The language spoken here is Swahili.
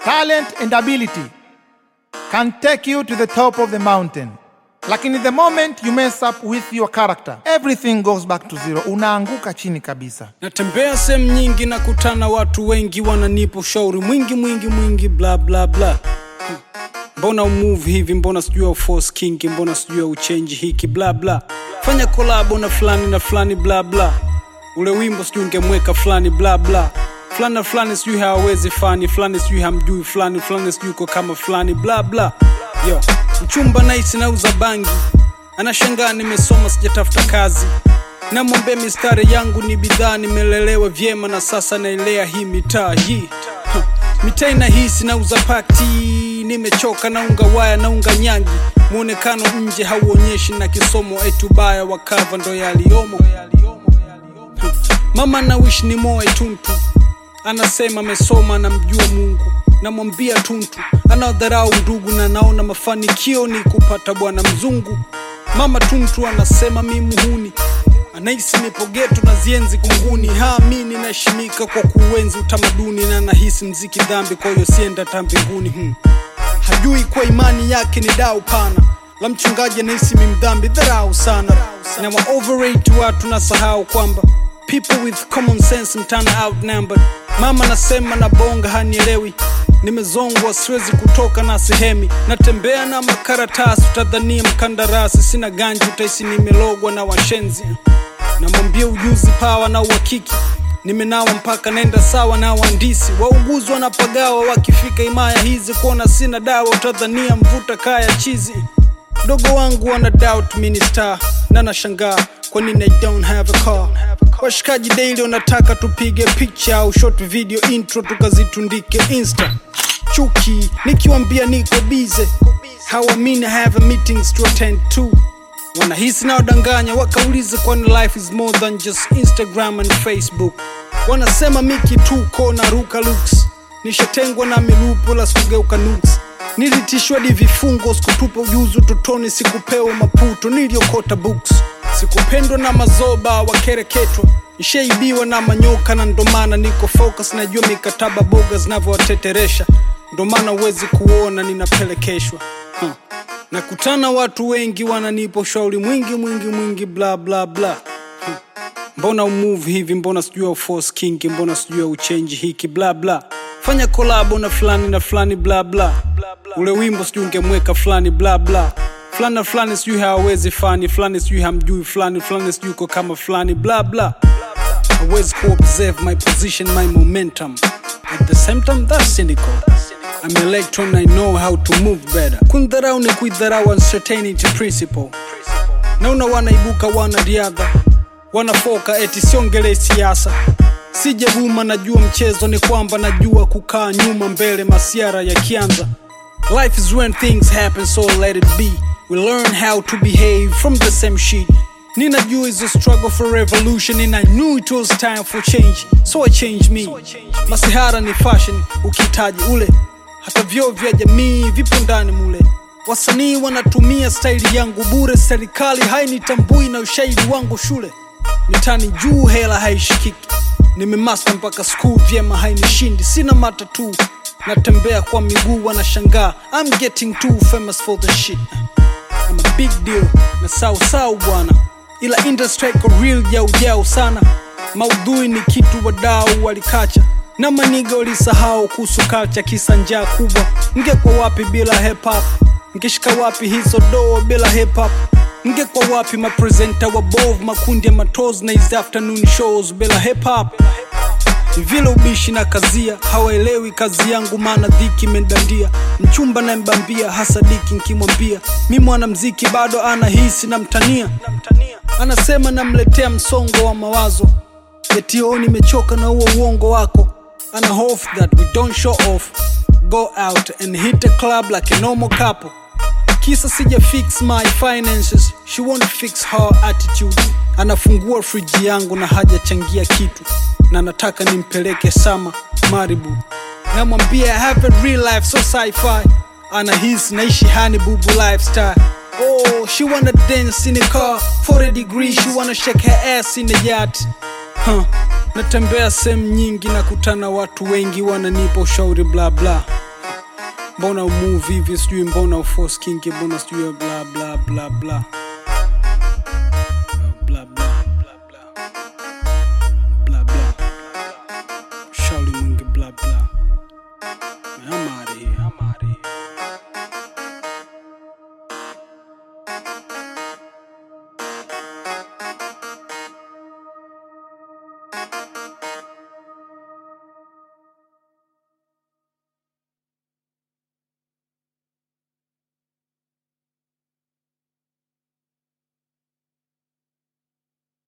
Talent and ability can take you to the top of the mountain. Lakini the moment you mess up with your character, everything goes back to zero. Unaanguka chini kabisa. Natembea sehemu nyingi na kutana watu wengi wananipa ushauri mwingi bla bla bla. Mbona move hivi, mbona sijua force king, mbona sijua uchange hiki bla bla. Fanya collab na fulani bla bla. Ule wimbo sijui ungemweka fulani bla bla. Fulani sijui hawezi fulani sijui hamjui fulani sijui uko kama fulani bla bla. Yo, mchumba nice na uza bangi. Anashangaa nimesoma sijatafuta kazi. Namwambia mistari yangu ni bidhaa, nimelelewa vyema na sasa nailea hii mitaa hii. Mitaa inahisi na uza pati. Nimechoka na unga waya na unga nyangi. Muonekano nje hauonyeshi na kisomo etubaya wa cover ndo yaliomo. Mama na wish ni moe tuntu. Anasema mesoma na mjua Mungu. Namwambia tuntu, anaodharau ndugu na naona mafanikio ni kupata bwana mzungu. Mama tuntu anasema mimi muhuni. Anahisi nipo geto na zienzi kunguni. Haamini naheshimika kwa kuenzi utamaduni, na nahisi mziki dhambi kwa hiyo sienda tambinguni. Hajui kwa imani yake ni dau pana. La mchungaji anahisi mimi mdhambi, dharau sana. Na wa overrate watu na sahau kwamba people with common sense mtana outnumbered. Mama nasema na bonga hanielewi. Nimezongwa siwezi kutoka na sehemi. Natembea na makaratasi utadhania mkandarasi. Sina ganji utaisi nimelogwa na washenzi. Namwambia ujuzi pawa na uhakiki. Nimenawa mpaka nenda sawa na waandisi. Wauguzi wanapagawa wakifika imaya hizi. Kuona sina dawa utadhania mvuta kaya chizi. Dogo wangu wana doubt minister. Na nashangaa kwa nini I don't have a car. Washikaji daily wanataka tupige picture au short video intro tukazitundike Insta. Chuki nikiwaambia niko busy, hawamini I have a meetings to attend to. Wanahisi na wadanganya wakauliza kwani life is more than just Instagram and Facebook. Wanasema miki tuko na ruka looks. Nishatengwa na milupo la sugeuka nuks. Nilitishwa di vifungo sikutupa ujuzu totoni, sikupewa maputo niliokota books. Sikupendwa na mazoba wakereketwa. Nishaibiwa na manyoka na ndomana niko focus, najua mikataba boga zinavyowateteresha. Ndomana uwezi kuona ninapelekeshwa. Nakutana watu wengi wananipa ushauri mwingi bla bla bla. Mbona move hivi, mbona sijua force king, mbona sijua uchange hiki bla bla. Fanya collab na fulani bla bla. Ule wimbo sijui ungemweka fulani bla bla. Fulani sijui hawezi fulani sijui hamjui fulani sijui uko kama fulani bla bla. I always co-observe my position, my momentum. At the same time that's cynical. I'm electron, I know how to move better. Kundharau ni kuidharau uncertainty principle. Naona wanaibuka wana riadha. Wanafoka eti siongele siasa. Sije huma najua mchezo, ni kwamba najua kukaa nyuma mbele masiara ya kianza. Life is when things happen, so let it be. We learn how to behave from the same sheet. Ninajua is a struggle for revolution, and I knew it was time for change, so I changed me. Masihara ni fashion, ukitaji ule. Hata vyo vya jamii vipo ndani mule. Wasanii wanatumia style yangu bure. Serikali hainitambui na ushahidi wangu shule. Mitani juu hela haishikiki. Nimemaster mpaka school vyema hainishindi. Sina matatu, natembea kwa miguu wanashangaa. I'm getting too famous for the shit. I'm a big deal na sau bwana. Ila industry ko real jau sana. Maudhui ni kitu wadau walikacha. Na maniga walisahau kuhusu culture kisa njaa kubwa. Ngekwa wapi bila hip hop? Ngeshika wapi hizo doo bila hip hop? Ngekwa wapi mapresenter wabovu, makundi ya matoes na his afternoon shows bila hip hop? Vile ubishi na kazia, hawaelewi kazi yangu maana dhiki mendandia. Mchumba na mbambia, hasadiki nkimwambia mimi mwanamuziki bado anahisi na mtania. Anasema namletea msongo wa mawazo. Eti nimechoka na huo uongo wako. Ana hope that we don't show off. Go out and hit a club like a normal couple. Kisa sija fix my finances, she won't fix her attitude. Anafungua friji yangu na hajachangia kitu. Na nataka nimpeleke sama Maribu. Namwambia I have a real life so sci-fi. Anahisi naishi hani bubu lifestyle. Oh, she wanna dance in a car 40 degrees, she wanna shake her ass in a yacht. Natembea sehemu nyingi na kutana watu wengi wananipa ushauri bla bla. mbona move hivi, sijui mbona force king, mbona sijui bla bla bla bla.